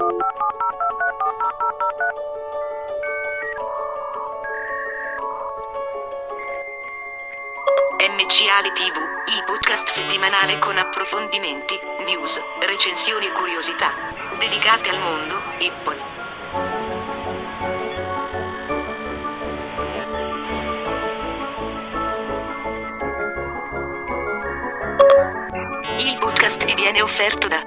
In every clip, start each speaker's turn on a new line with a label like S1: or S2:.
S1: MCAle TV, il podcast settimanale con approfondimenti, news, recensioni e curiosità, dedicate al mondo Apple. Il podcast vi viene offerto da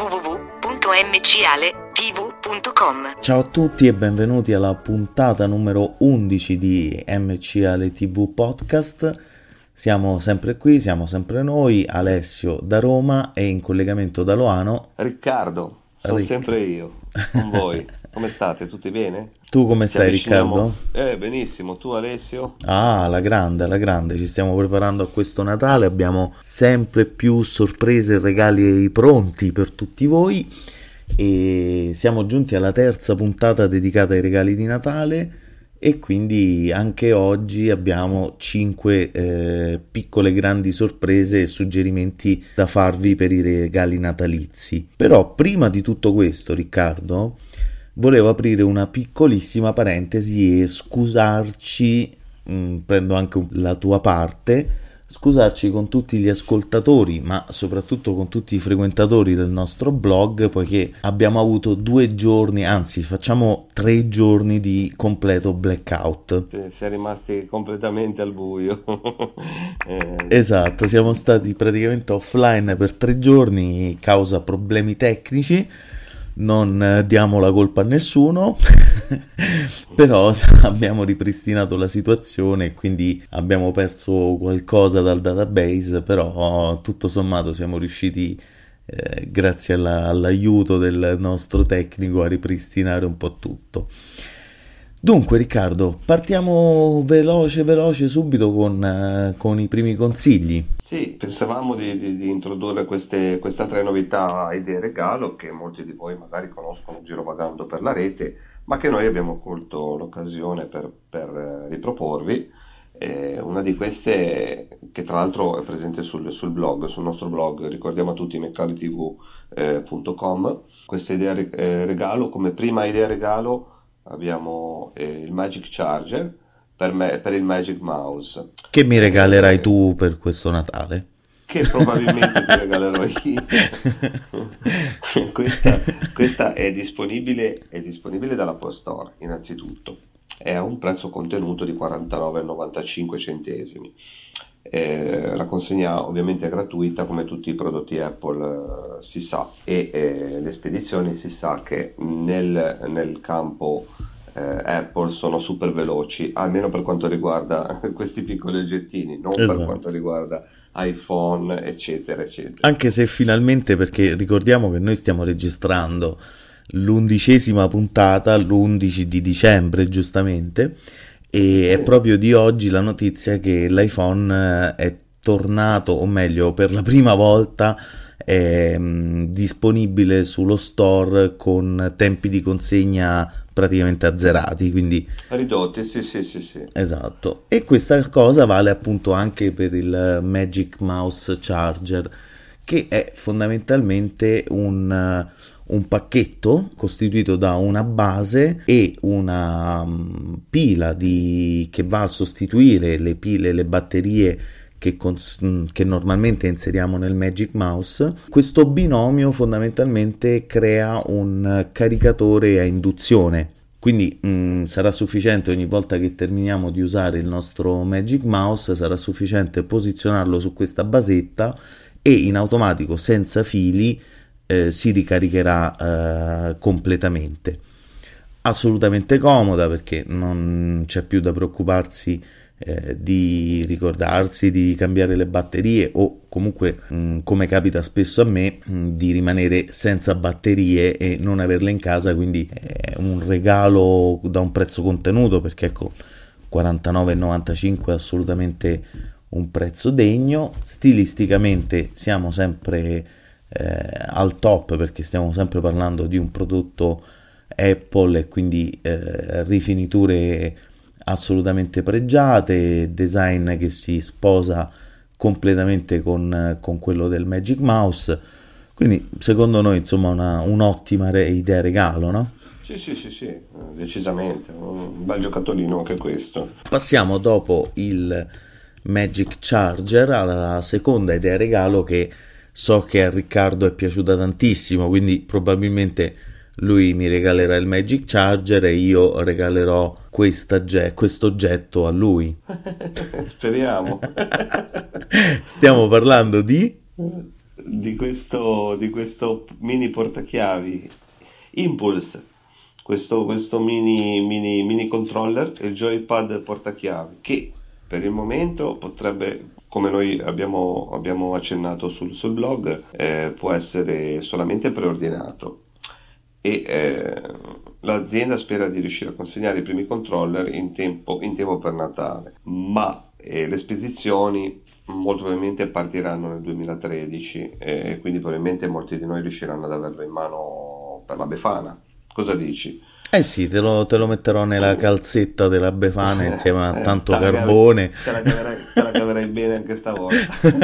S1: www.mcale.tv.com.
S2: Ciao a tutti e benvenuti alla puntata numero 11 di MCAle TV Podcast. Siamo sempre qui, siamo sempre noi, Alessio da Roma e in collegamento da Loano
S3: Riccardo, sono sempre io, con voi. Come state? Tutti bene?
S2: Tu come stai, Riccardo?
S3: Benissimo, tu Alessio?
S2: Alla grande, ci stiamo preparando a questo Natale, abbiamo sempre più sorprese e regali pronti per tutti voi e siamo giunti alla terza puntata dedicata ai regali di Natale. E quindi anche oggi abbiamo 5 piccole grandi sorprese e suggerimenti da farvi per i regali natalizi. Però prima di tutto questo, Riccardo, volevo aprire una piccolissima parentesi e scusarci, prendo anche la tua parte, scusarci con tutti gli ascoltatori, ma soprattutto con tutti i frequentatori del nostro blog, poiché abbiamo avuto 2 giorni, anzi facciamo 3 giorni di completo blackout.
S3: Si è rimasti completamente al buio.
S2: Esatto, siamo stati praticamente offline per 3 giorni causa problemi tecnici. Non diamo la colpa a nessuno, però abbiamo ripristinato la situazione e quindi abbiamo perso qualcosa dal database, però tutto sommato siamo riusciti, grazie all'aiuto del nostro tecnico, a ripristinare un po' tutto. Dunque Riccardo, partiamo veloce subito con i primi consigli.
S3: Sì, pensavamo di introdurre queste 3 novità idee regalo che molti di voi magari conoscono girovagando per la rete, ma che noi abbiamo colto l'occasione per riproporvi. Una di queste, che tra l'altro è presente sul nostro blog, ricordiamo a tutti mcale.tv.com. Questa idea regalo, come prima idea regalo abbiamo il Magic Charger per il Magic Mouse.
S2: Che mi regalerai tu per questo Natale?
S3: Che probabilmente ti regalerò io. Questa è disponibile dall'Apple Store, innanzitutto. È a un prezzo contenuto di 49,95 centesimi. La consegna ovviamente è gratuita come tutti i prodotti Apple, si sa, e le spedizioni si sa che nel campo Apple sono super veloci, almeno per quanto riguarda questi piccoli oggettini, non
S2: esatto.
S3: Per quanto riguarda iPhone eccetera.
S2: Anche se finalmente, perché ricordiamo che noi stiamo registrando l'11ª puntata l'11 di dicembre giustamente, e è proprio di oggi la notizia che l'iPhone è tornato, o meglio per la prima volta è disponibile sullo store con tempi di consegna praticamente azzerati, quindi
S3: ridotti, sì.
S2: Esatto, e questa cosa vale appunto anche per il Magic Mouse Charger, che è fondamentalmente un pacchetto costituito da una base e una pila che va a sostituire le pile e le batterie che normalmente inseriamo nel Magic Mouse. Questo binomio fondamentalmente crea un caricatore a induzione, quindi sarà sufficiente ogni volta che terminiamo di usare il nostro Magic Mouse, sarà sufficiente posizionarlo su questa basetta e in automatico, senza fili, si ricaricherà completamente. Assolutamente comoda, perché non c'è più da preoccuparsi di ricordarsi di cambiare le batterie, o comunque come capita spesso a me, di rimanere senza batterie e non averle in casa. Quindi è un regalo da un prezzo contenuto, perché ecco, 49,95 è assolutamente un prezzo degno. Stilisticamente siamo sempre al top, perché stiamo sempre parlando di un prodotto Apple e quindi rifiniture assolutamente pregiate, design che si sposa completamente con quello del Magic Mouse. Quindi secondo noi insomma un'ottima idea regalo, no?
S3: Sì, decisamente, un bel giocattolino anche questo.
S2: Passiamo dopo il Magic Charger alla seconda idea regalo che so che a Riccardo è piaciuta tantissimo, quindi probabilmente lui mi regalerà il Magic Charger e io regalerò questo oggetto a lui.
S3: Speriamo.
S2: Stiamo parlando
S3: di questo mini portachiavi Impulse, questo mini controller, il joypad portachiavi, che per il momento potrebbe, come noi abbiamo accennato sul blog, può essere solamente preordinato e l'azienda spera di riuscire a consegnare i primi controller in tempo per Natale, ma le spedizioni molto probabilmente partiranno nel 2013 e quindi probabilmente molti di noi riusciranno ad averlo in mano per la Befana. Cosa dici?
S2: Eh sì, te lo metterò nella calzetta della Befana insieme a tanto
S3: Te la
S2: carbone.
S3: te la caverai bene anche stavolta.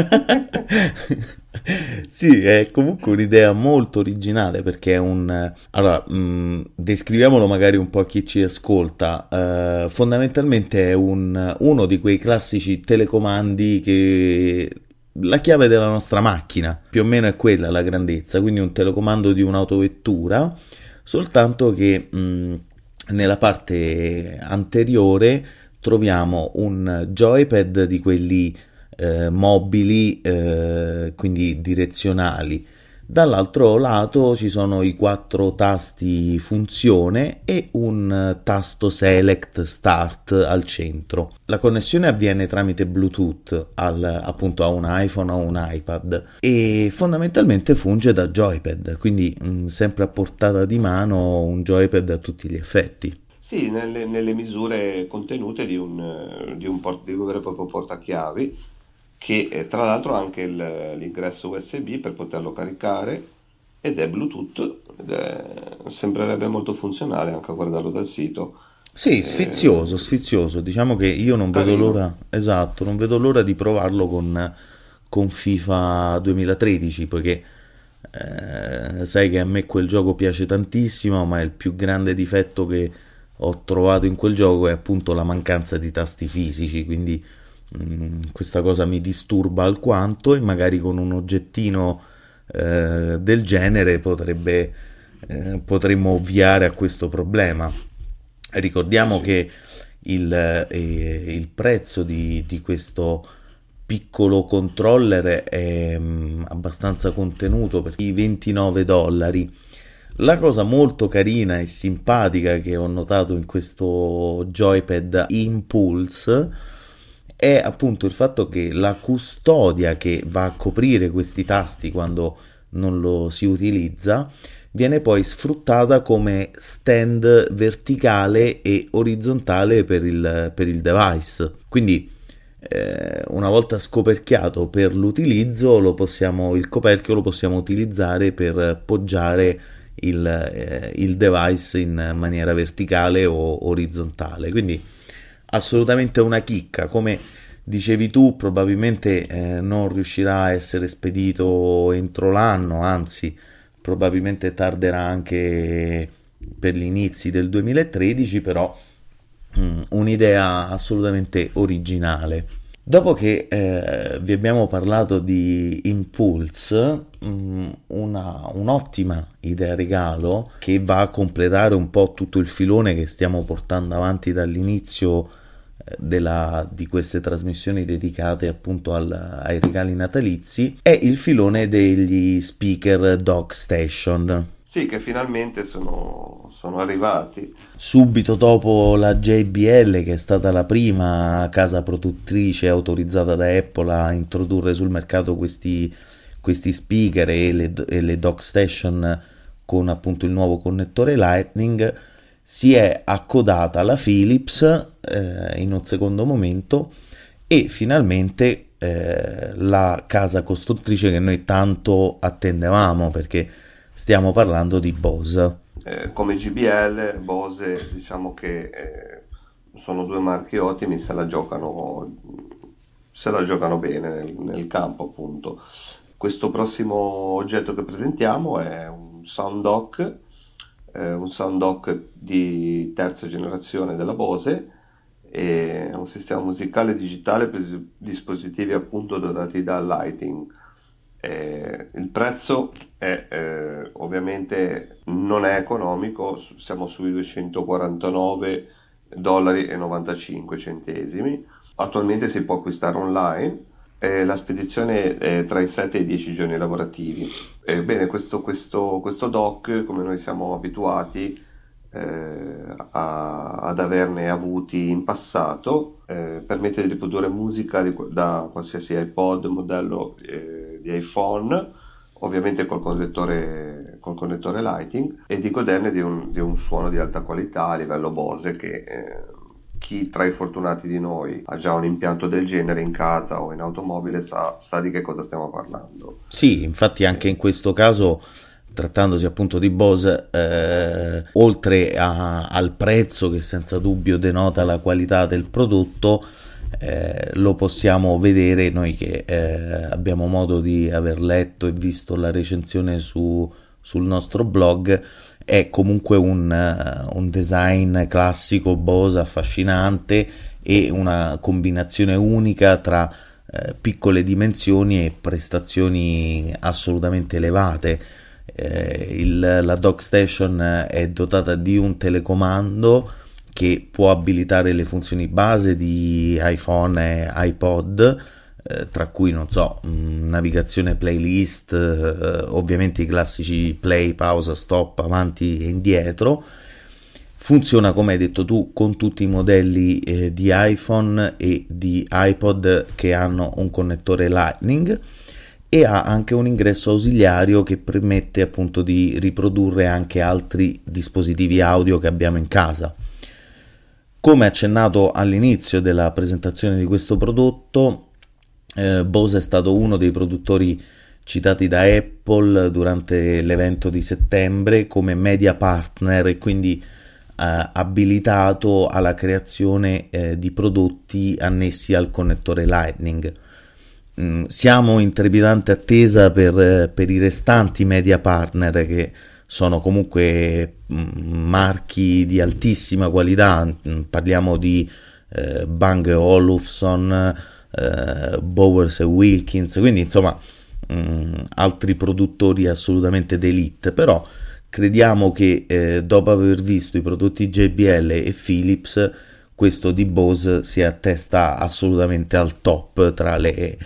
S2: Sì, è comunque un'idea molto originale perché è Allora, descriviamolo magari un po' a chi ci ascolta. Fondamentalmente è uno di quei classici telecomandi che... La chiave della nostra macchina, più o meno è quella la grandezza, quindi un telecomando di un'autovettura, soltanto che nella parte anteriore troviamo un joypad di quelli mobili, quindi direzionali. Dall'altro lato ci sono i 4 tasti funzione e un tasto select start al centro. La connessione avviene tramite Bluetooth appunto a un iPhone o un iPad e fondamentalmente funge da joypad, quindi sempre a portata di mano un joypad a tutti gli effetti.
S3: Sì, nelle misure contenute di un vero e proprio portachiavi, che tra l'altro ha anche l'ingresso USB per poterlo caricare ed è Bluetooth, sembrerebbe molto funzionale anche a guardarlo dal sito.
S2: Sì,
S3: Eh,
S2: sfizioso. Diciamo che io non vedo
S3: Carino.
S2: l'ora, esatto, non vedo l'ora di provarlo con FIFA 2013, poiché sai che a me quel gioco piace tantissimo, ma il più grande difetto che ho trovato in quel gioco è appunto la mancanza di tasti fisici, quindi questa cosa mi disturba alquanto e magari con un oggettino del genere potremmo ovviare a questo problema.
S3: Sì,
S2: Ricordiamo
S3: sì.
S2: che il prezzo di questo piccolo controller è abbastanza contenuto per i $29. La cosa molto carina e simpatica che ho notato in questo joypad Impulse è appunto il fatto che la custodia che va a coprire questi tasti quando non lo si utilizza viene poi sfruttata come stand verticale e orizzontale per il device. Quindi una volta scoperchiato per l'utilizzo il coperchio lo possiamo utilizzare per poggiare il device in maniera verticale o orizzontale. Quindi assolutamente una chicca. Come dicevi tu, probabilmente non riuscirà a essere spedito entro l'anno, anzi probabilmente tarderà anche per gli inizi del 2013, però un'idea assolutamente originale. Dopo che vi abbiamo parlato di Impulse, un'ottima idea regalo che va a completare un po' tutto il filone che stiamo portando avanti dall'inizio di queste trasmissioni dedicate appunto ai regali natalizi, è il filone degli speaker Dock Station.
S3: Sì, che finalmente sono arrivati.
S2: Subito dopo la JBL, che è stata la prima casa produttrice autorizzata da Apple a introdurre sul mercato questi speaker e le dock station con appunto il nuovo connettore Lightning, si è accodata la Philips in un secondo momento e finalmente la casa costruttrice che noi tanto attendevamo, perché stiamo parlando di Bose.
S3: Come GBL, Bose, diciamo che sono due marchi ottimi, se la giocano bene nel campo, appunto. Questo prossimo oggetto che presentiamo è un sound dock di terza generazione della Bose, è un sistema musicale digitale per dispositivi appunto dotati da Lighting. Il prezzo è ovviamente non è economico, siamo sui $249,95. Attualmente si può acquistare online. La spedizione è tra i 7 e i 10 giorni lavorativi. Ebbene, questo dock, come noi siamo abituati ad averne avuti in passato, permette di riprodurre musica da qualsiasi iPod, modello di iPhone, ovviamente col connettore Lighting, e di goderne di un suono di alta qualità a livello Bose che chi tra i fortunati di noi ha già un impianto del genere in casa o in automobile sa di che cosa stiamo parlando.
S2: Sì, infatti anche in questo caso, trattandosi appunto di Bose, oltre al prezzo che senza dubbio denota la qualità del prodotto, lo possiamo vedere noi che abbiamo modo di aver letto e visto la recensione sul nostro blog. È comunque un design classico Bose affascinante e una combinazione unica tra piccole dimensioni e prestazioni assolutamente elevate. La Dock Station è dotata di un telecomando che può abilitare le funzioni base di iPhone e iPod, tra cui, non so, navigazione, playlist, ovviamente i classici play, pausa, stop, avanti e indietro. Funziona, come hai detto tu, con tutti i modelli di iPhone e di iPod che hanno un connettore Lightning, e ha anche un ingresso ausiliario che permette appunto di riprodurre anche altri dispositivi audio che abbiamo in casa. Come accennato all'inizio della presentazione di questo prodotto, Bose è stato uno dei produttori citati da Apple durante l'evento di settembre come media partner, e quindi abilitato alla creazione di prodotti annessi al connettore Lightning. Siamo in trepidante attesa per i restanti media partner, che sono comunque marchi di altissima qualità. Parliamo di Bang & Olufsen, Bowers & Wilkins, quindi insomma altri produttori assolutamente d'élite. Però crediamo che dopo aver visto i prodotti JBL e Philips, questo di Bose si attesta assolutamente al top tra le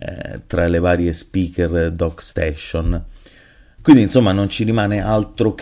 S2: varie speaker Dock Station. Quindi insomma non ci rimane altro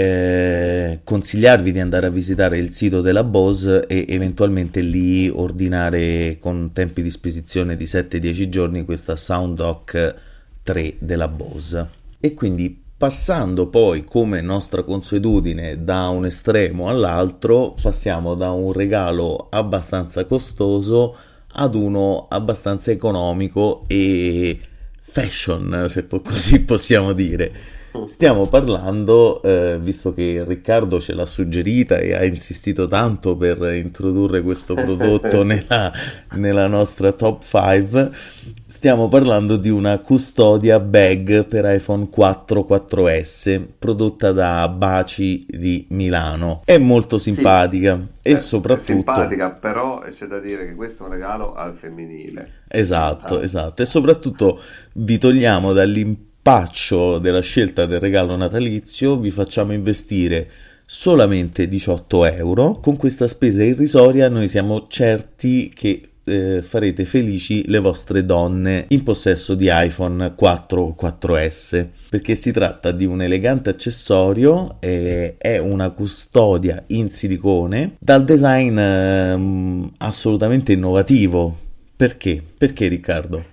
S2: che consigliarvi di andare a visitare il sito della Bose e eventualmente lì ordinare con tempi di spedizione di 7-10 giorni questa Sound Dock 3 della Bose. E quindi, passando poi, come nostra consuetudine, da un estremo all'altro, passiamo da un regalo abbastanza costoso ad uno abbastanza economico e fashion, se così possiamo dire. Stiamo parlando, visto che Riccardo ce l'ha suggerita e ha insistito tanto per introdurre questo prodotto nella nostra top 5, stiamo parlando di una custodia bag per iPhone 4, 4S, prodotta da Baci di Milano. È molto simpatica, sì, e soprattutto... È
S3: simpatica, però c'è da dire che questo è un regalo al femminile.
S2: Esatto. E soprattutto vi togliamo dall'impaccio della scelta del regalo natalizio, vi facciamo investire solamente 18 euro. Con questa spesa irrisoria noi siamo certi che farete felici le vostre donne in possesso di iPhone 4 o 4S, perché si tratta di un elegante accessorio, è una custodia in silicone dal design assolutamente innovativo. Perché? Perché, Riccardo?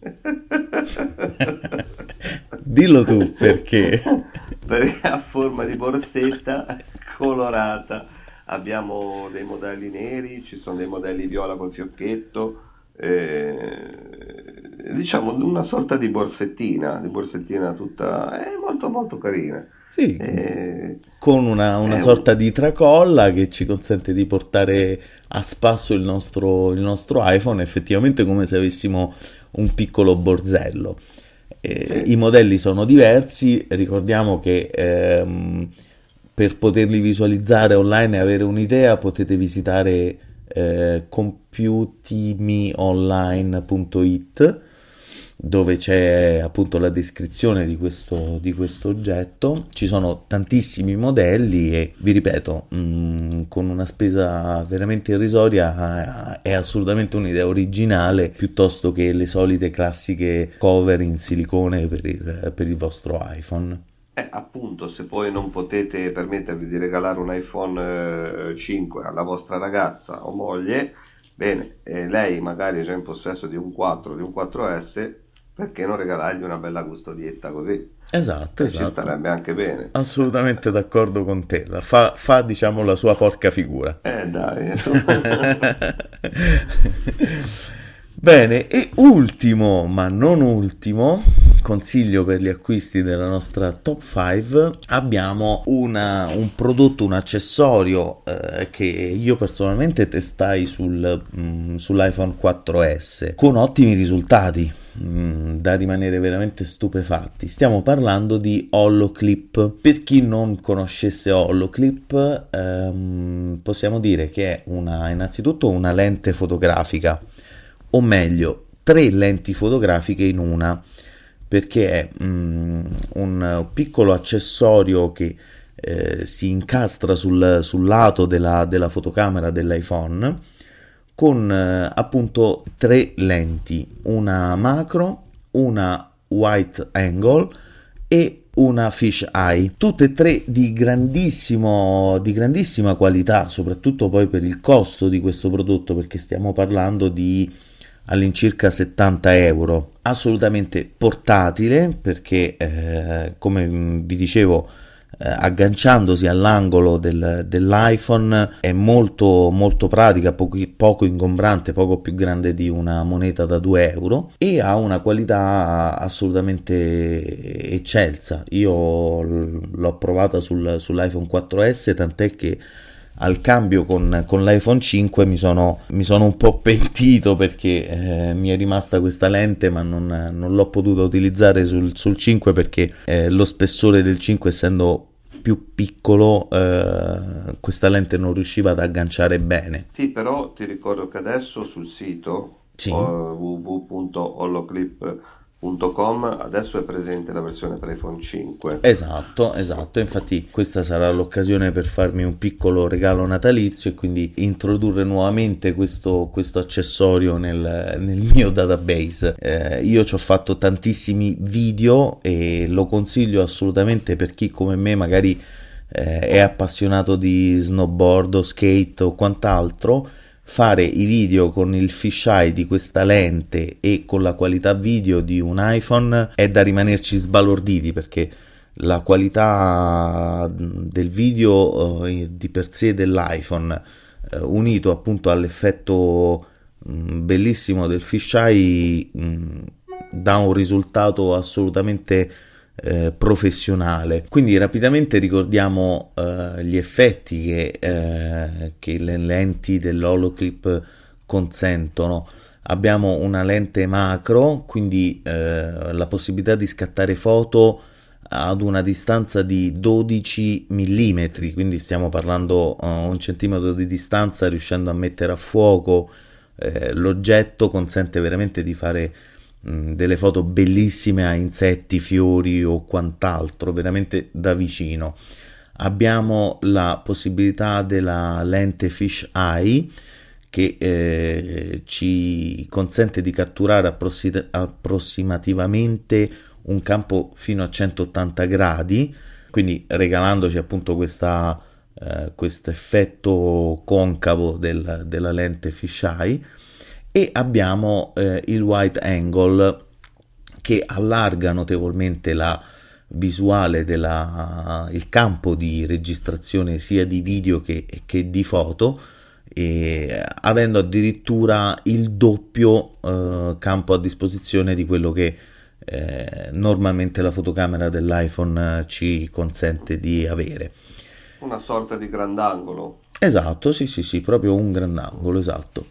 S2: Dillo tu perché.
S3: Perché ha forma di borsetta colorata. Abbiamo dei modelli neri, ci sono dei modelli viola col fiocchetto, diciamo una sorta di borsettina tutta, è molto molto carina.
S2: Sì, con una sorta di tracolla che ci consente di portare a spasso il nostro iPhone, effettivamente come se avessimo un piccolo borsello.
S3: Sì.
S2: I modelli sono diversi, ricordiamo che per poterli visualizzare online e avere un'idea potete visitare computimionline.it, dove c'è appunto la descrizione di questo oggetto. Ci sono tantissimi modelli e vi ripeto, con una spesa veramente irrisoria è assolutamente un'idea originale piuttosto che le solite classiche cover in silicone per il vostro iPhone.
S3: Appunto, se poi non potete permettervi di regalare un iPhone 5 alla vostra ragazza o moglie, bene, lei magari è già in possesso di un 4, di un 4S, perché non regalargli una bella custodietta così?
S2: Esatto.
S3: Ci starebbe anche bene.
S2: Assolutamente d'accordo con te. Fa diciamo la sua porca figura.
S3: Dai.
S2: Bene, e ultimo, ma non ultimo, consiglio per gli acquisti della nostra top 5, abbiamo un prodotto, un accessorio che io personalmente testai sull'iPhone 4S con ottimi risultati, da rimanere veramente stupefatti. Stiamo parlando di HoloClip. Per chi non conoscesse HoloClip, possiamo dire che è innanzitutto una lente fotografica, o meglio 3 lenti fotografiche in una, perché è un piccolo accessorio che si incastra sul lato della fotocamera dell'iPhone con appunto 3 lenti, una macro, una wide angle e una fish eye, tutte e 3 di grandissima qualità, soprattutto poi per il costo di questo prodotto, perché stiamo parlando di all'incirca 70 euro. Assolutamente portatile, perché come vi dicevo, agganciandosi all'angolo dell'iPhone è molto molto pratica, poco ingombrante, poco più grande di una moneta da 2 euro, e ha una qualità assolutamente eccelsa. Io l'ho provata sull'iPhone 4S, tant'è che al cambio con l'iPhone 5 mi sono un po' pentito, perché mi è rimasta questa lente, ma non l'ho potuta utilizzare sul 5 perché lo spessore del 5, essendo più piccolo, questa lente non riusciva ad agganciare bene.
S3: Sì, però ti ricordo che adesso sul sito
S2: Sì.
S3: www.holoclip.com adesso è presente la versione per iPhone 5.
S2: Esatto, infatti questa sarà l'occasione per farmi un piccolo regalo natalizio e quindi introdurre nuovamente questo accessorio nel mio database. Io ci ho fatto tantissimi video e lo consiglio assolutamente per chi come me magari è appassionato di snowboard o skate o quant'altro. Fare i video con il fisheye di questa lente e con la qualità video di un iPhone è da rimanerci sbalorditi, perché la qualità del video di per sé dell'iPhone, unito appunto all'effetto bellissimo del fisheye, dà un risultato assolutamente professionale. Quindi rapidamente ricordiamo gli effetti che le lenti dell'HoloClip consentono. Abbiamo una lente macro, quindi la possibilità di scattare foto ad una distanza di 12 mm, quindi stiamo parlando 1 centimetro di distanza, riuscendo a mettere a fuoco l'oggetto, consente veramente di fare delle foto bellissime a insetti, fiori o quant'altro, veramente da vicino. Abbiamo la possibilità della lente fish eye, che ci consente di catturare approssimativamente un campo fino a 180 gradi, quindi regalandoci appunto questo effetto concavo della lente fish eye. E abbiamo il wide angle, che allarga notevolmente la visuale il campo di registrazione sia di video che di foto, e avendo addirittura il doppio campo a disposizione di quello che normalmente la fotocamera dell'iPhone ci consente di avere.
S3: Una sorta di grandangolo.
S2: Esatto, sì, proprio un grandangolo, esatto.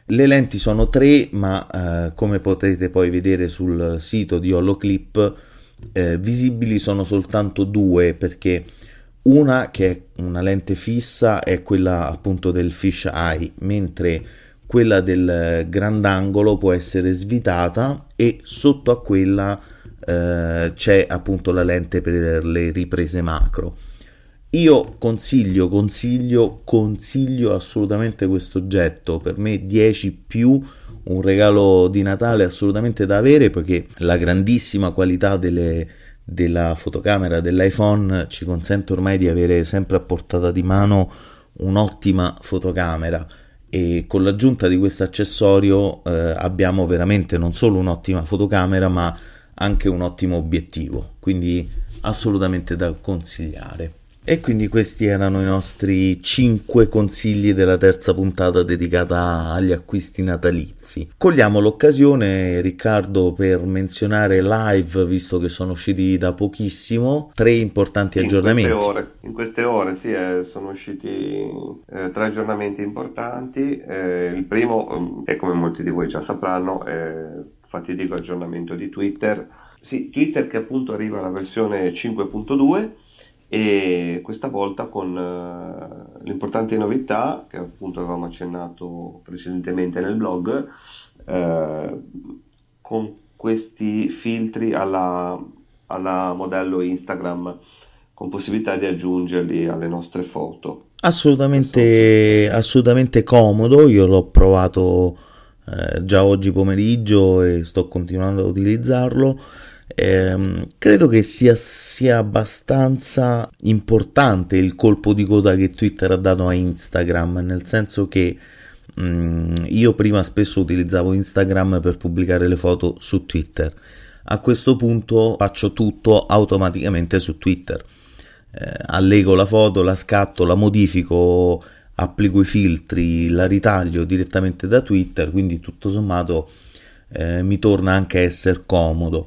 S2: Le lenti sono tre, ma come potete poi vedere sul sito di Holoclip, visibili sono soltanto due, perché una, che è una lente fissa, è quella appunto del fish eye, mentre quella del grandangolo può essere svitata e sotto a quella c'è appunto la lente per le riprese macro. Io consiglio assolutamente questo oggetto. Per me 10 più, un regalo di Natale assolutamente da avere, perché la grandissima qualità della fotocamera dell'iPhone ci consente ormai di avere sempre a portata di mano un'ottima fotocamera, e con l'aggiunta di questo accessorio abbiamo veramente non solo un'ottima fotocamera ma anche un ottimo obiettivo, quindi assolutamente da consigliare. E quindi questi erano i nostri 5 consigli della terza puntata dedicata agli acquisti natalizi. Cogliamo l'occasione, Riccardo, per menzionare live, visto che sono usciti da pochissimo, 3 importanti aggiornamenti.
S3: In queste ore sì, sono usciti 3 aggiornamenti importanti. Il primo è, come molti di voi già sapranno, fatidico aggiornamento di Twitter. Sì, Twitter che appunto arriva alla versione 5.2, e questa volta con l'importante novità che appunto avevamo accennato precedentemente nel blog, con questi filtri alla modello Instagram, con possibilità di aggiungerli alle nostre foto.
S2: Assolutamente comodo. Io l'ho provato già oggi pomeriggio e sto continuando a utilizzarlo. Credo che sia abbastanza importante il colpo di coda che Twitter ha dato a Instagram, nel senso che io prima spesso utilizzavo Instagram per pubblicare le foto su Twitter. A questo punto faccio tutto automaticamente su Twitter. Allego la foto, la scatto, la modifico, applico i filtri, la ritaglio direttamente da Twitter, quindi tutto sommato mi torna anche a essere comodo.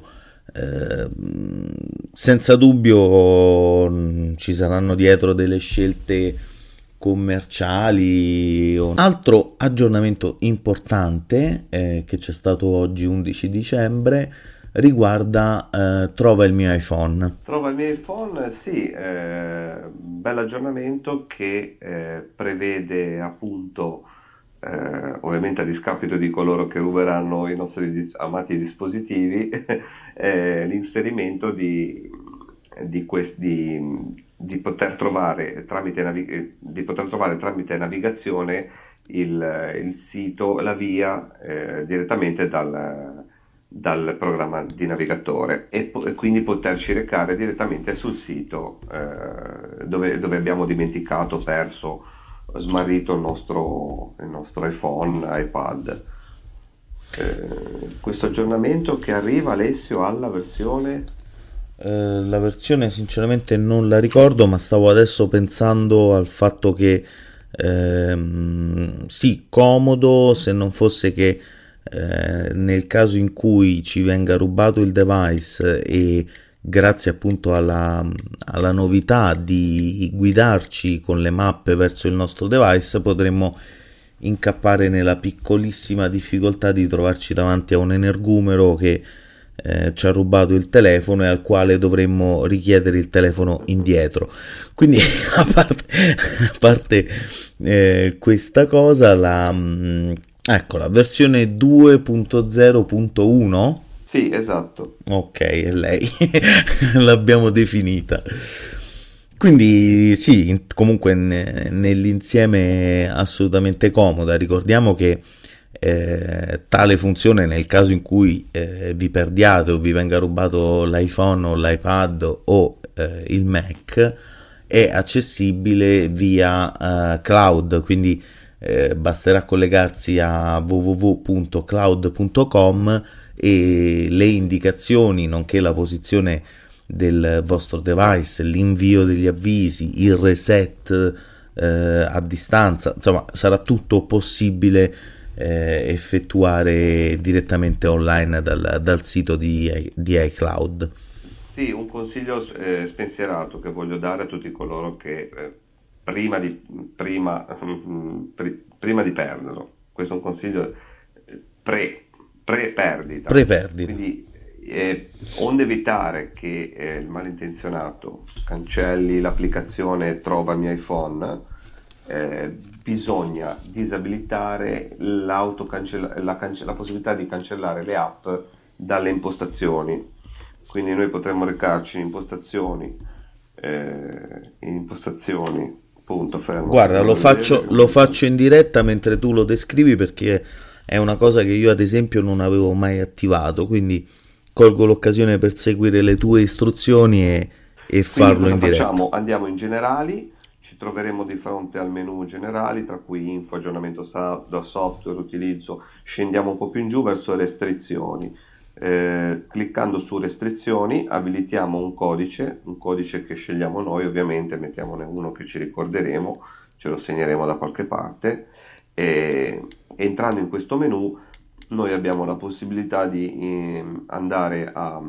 S2: Senza dubbio ci saranno dietro delle scelte commerciali. Altro aggiornamento importante che c'è stato oggi 11 dicembre riguarda Trova il mio iPhone.
S3: Trova il mio iPhone, sì, bell'aggiornamento che prevede appunto, ovviamente a discapito di coloro che ruberanno i nostri amati dispositivi, l'inserimento di poter trovare tramite navigazione il sito, la via, direttamente dal programma di navigatore, e quindi poterci recare direttamente sul sito dove abbiamo dimenticato, perso, smarrito il nostro iPhone, iPad. Questo aggiornamento che arriva, Alessio, alla versione...
S2: La versione sinceramente non la ricordo, ma stavo adesso pensando al fatto che sì, comodo, se non fosse che nel caso in cui ci venga rubato il device e grazie appunto alla novità di guidarci con le mappe verso il nostro device, potremmo incappare nella piccolissima difficoltà di trovarci davanti a un energumero che ci ha rubato il telefono e al quale dovremmo richiedere il telefono indietro. Quindi a parte questa cosa, ecco, la versione 2.0.1.
S3: Sì, esatto.
S2: Ok, è lei. L'abbiamo definita. Quindi sì, comunque nell'insieme assolutamente comoda. Ricordiamo che tale funzione, nel caso in cui vi perdiate o vi venga rubato l'iPhone o l'iPad o il Mac, è accessibile via cloud, quindi basterà collegarsi a www.cloud.com e le indicazioni, nonché la posizione del vostro device, l'invio degli avvisi, il reset a distanza, insomma sarà tutto possibile effettuare direttamente online dal sito di iCloud.
S3: Sì, un consiglio spensierato che voglio dare a tutti coloro che prima di perderlo, questo è un consiglio pre-perdita.
S2: Pre-perdita.
S3: Quindi onde evitare che il malintenzionato cancelli l'applicazione Trova il mio iPhone, bisogna disabilitare la possibilità di cancellare le app dalle impostazioni. Quindi noi potremmo recarci in impostazioni, punto fermo.
S2: Guarda, lo faccio in diretta mentre tu lo descrivi, perché è una cosa che io ad esempio non avevo mai attivato, quindi colgo l'occasione per seguire le tue istruzioni e farlo in diretta.
S3: Facciamo? Andiamo in generali, ci troveremo di fronte al menu generali, tra cui info, aggiornamento software, utilizzo, scendiamo un po' più in giù verso restrizioni. Cliccando su restrizioni abilitiamo un codice che scegliamo noi, ovviamente mettiamone uno che ci ricorderemo, ce lo segneremo da qualche parte, e entrando in questo menu noi abbiamo la possibilità di andare a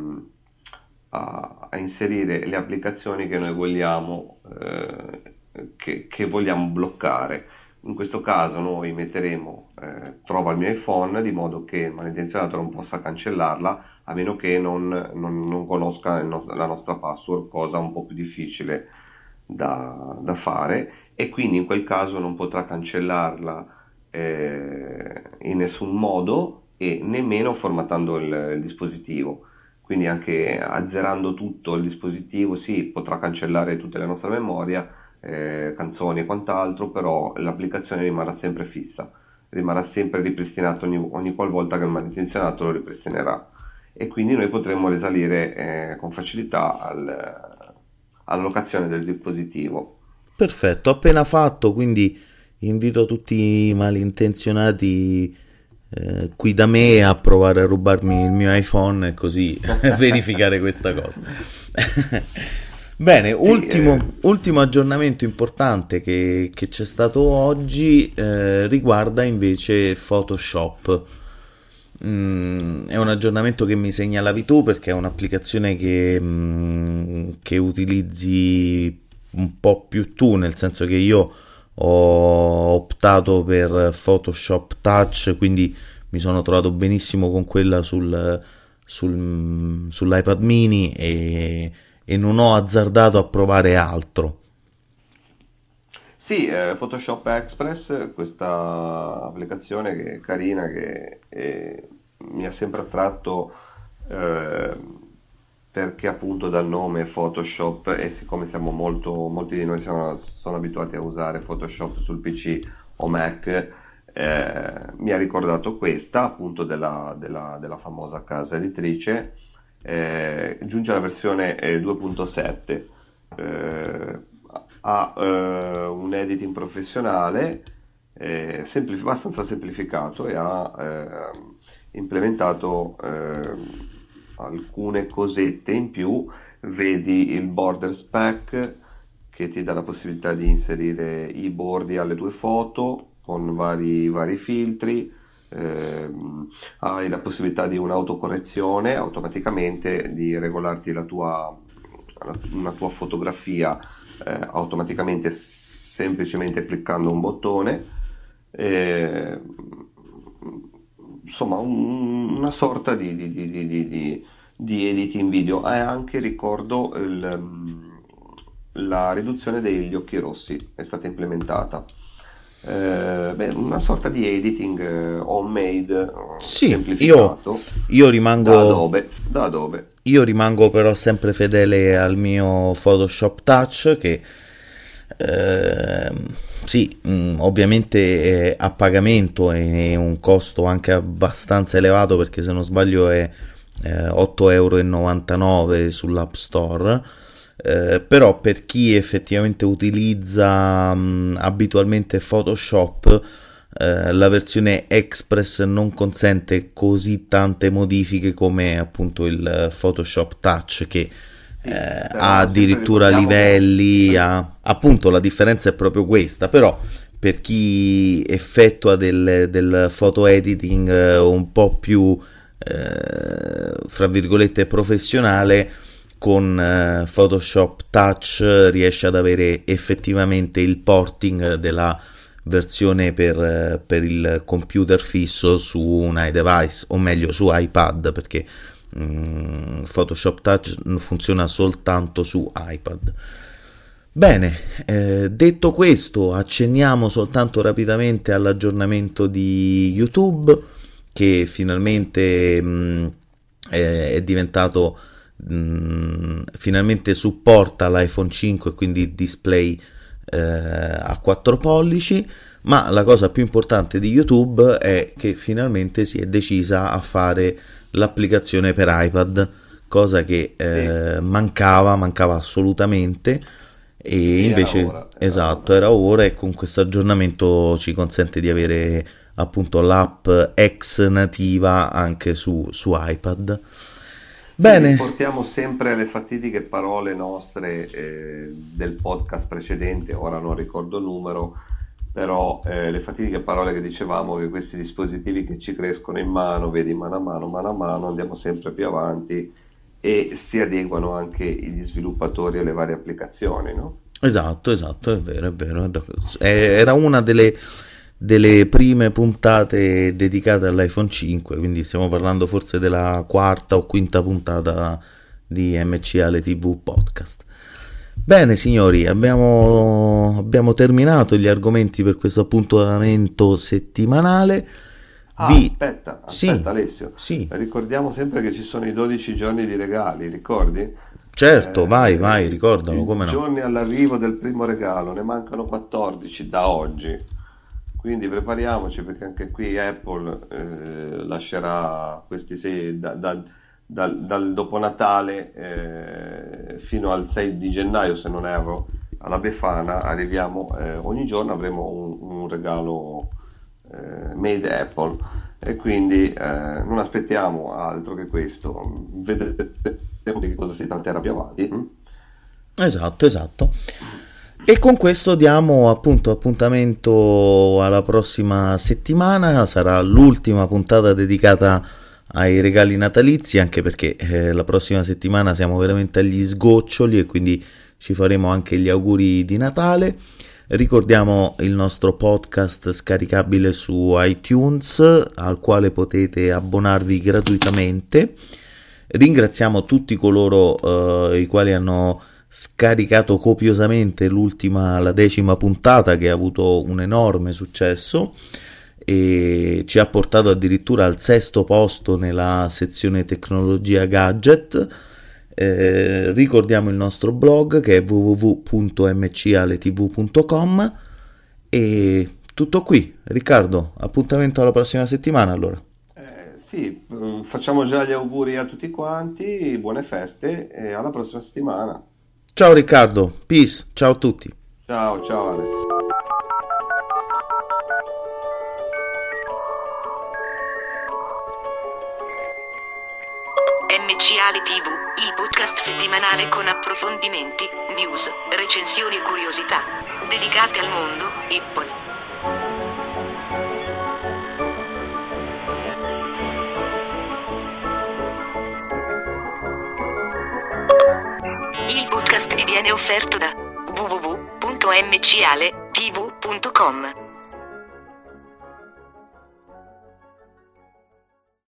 S3: inserire le applicazioni che noi vogliamo che vogliamo bloccare. In questo caso noi metteremo Trova il mio iPhone, di modo che il malintenzionato non possa cancellarla a meno che non conosca la nostra password, cosa un po' più difficile da fare, e quindi in quel caso non potrà cancellarla in nessun modo, e nemmeno formattando il dispositivo. Quindi anche azzerando tutto il dispositivo potrà cancellare tutta la nostra memoria, canzoni e quant'altro, però l'applicazione rimarrà sempre fissa, rimarrà sempre ripristinato ogni qualvolta che il malintenzionato lo ripristinerà, e quindi noi potremo risalire con facilità alla locazione del dispositivo.
S2: Perfetto, appena fatto, quindi invito tutti i malintenzionati qui da me a provare a rubarmi il mio iPhone e così verificare questa cosa. Bene, ultimo aggiornamento importante che c'è stato oggi riguarda invece Photoshop. È un aggiornamento che mi segnalavi tu, perché è un'applicazione che utilizzi un po' più tu, nel senso che io ho optato per Photoshop Touch, quindi mi sono trovato benissimo con quella sull'iPad mini e non ho azzardato a provare altro.
S3: Sì, Photoshop Express, questa applicazione che è carina, che mi ha sempre attratto, perché appunto dal nome Photoshop, e siccome molti di noi sono abituati a usare Photoshop sul PC o Mac, mi ha ricordato questa appunto della famosa casa editrice. Giunge alla versione 2.7, ha un editing professionale abbastanza semplificato, e ha implementato alcune cosette in più. Vedi il border spec, che ti dà la possibilità di inserire i bordi alle tue foto con vari filtri. Hai la possibilità di un'autocorrezione automaticamente, di regolarti una tua fotografia automaticamente, semplicemente cliccando un bottone. Insomma, una sorta di editing video. E anche ricordo la riduzione degli occhi rossi è stata implementata. Una sorta di editing homemade, semplificato.
S2: Io rimango
S3: da Adobe.
S2: Io rimango però sempre fedele al mio Photoshop Touch, che ovviamente è a pagamento e un costo anche abbastanza elevato, perché se non sbaglio è 8,99 € sull'App Store. Però per chi effettivamente utilizza abitualmente Photoshop, la versione Express non consente così tante modifiche come appunto il Photoshop Touch, che ha addirittura livelli, appunto la differenza è proprio questa. Però per chi effettua del photo editing un po' più fra virgolette professionale, con Photoshop Touch riesce ad avere effettivamente il porting della versione per il computer fisso su un iDevice, o meglio su iPad, perché Photoshop Touch funziona soltanto su iPad. Bene, detto questo, accenniamo soltanto rapidamente all'aggiornamento di YouTube, che finalmente è diventato, finalmente supporta l'iPhone 5, quindi display a 4 pollici, ma la cosa più importante di YouTube è che finalmente si è decisa a fare l'applicazione per iPad, cosa che mancava assolutamente, e invece era ora, e con questo aggiornamento ci consente di avere appunto l'app ex nativa anche su iPad. Bene.
S3: Portiamo sempre le fatidiche parole nostre del podcast precedente, ora non ricordo il numero, però le fatidiche parole che dicevamo, che questi dispositivi che ci crescono in mano, vedi, mano a mano, andiamo sempre più avanti e si adeguano anche gli sviluppatori alle varie applicazioni, no?
S2: Esatto, è vero. Era una delle prime puntate dedicate all'iPhone 5, quindi stiamo parlando forse della quarta o quinta puntata di MCL TV Podcast. Bene signori, abbiamo terminato gli argomenti per questo appuntamento settimanale.
S3: Aspetta
S2: Sì,
S3: Alessio,
S2: sì.
S3: Ricordiamo sempre che ci sono i 12 giorni di regali, ricordi?
S2: Certo, vai, ricordalo, come no.
S3: Giorni all'arrivo del primo regalo, ne mancano 14 da oggi, quindi prepariamoci, perché anche qui Apple lascerà questi dal dopo Natale fino al 6 di gennaio, se non erro, alla Befana arriviamo, ogni giorno avremo un regalo made Apple, e quindi non aspettiamo altro che questo, vedremo che cosa si tratterà più avanti.
S2: Esatto. E con questo diamo appunto appuntamento alla prossima settimana. Sarà l'ultima puntata dedicata ai regali natalizi, anche perché la prossima settimana siamo veramente agli sgoccioli e quindi ci faremo anche gli auguri di Natale. Ricordiamo il nostro podcast scaricabile su iTunes, al quale potete abbonarvi gratuitamente. Ringraziamo tutti coloro i quali hanno scaricato copiosamente la 10ª puntata, che ha avuto un enorme successo e ci ha portato addirittura al 6° posto nella sezione tecnologia gadget. Ricordiamo il nostro blog, che è www.mcaletv.com, e tutto qui. Riccardo, appuntamento alla prossima settimana allora.
S3: Sì, facciamo già gli auguri a tutti quanti, buone feste e alla prossima settimana.
S2: Ciao Riccardo, peace, ciao a tutti.
S3: Ciao Alex.
S1: MCL TV, il podcast settimanale con approfondimenti, news, recensioni e curiosità, dedicate al mondo Apple. Il podcast vi viene offerto da www.mcletv.com.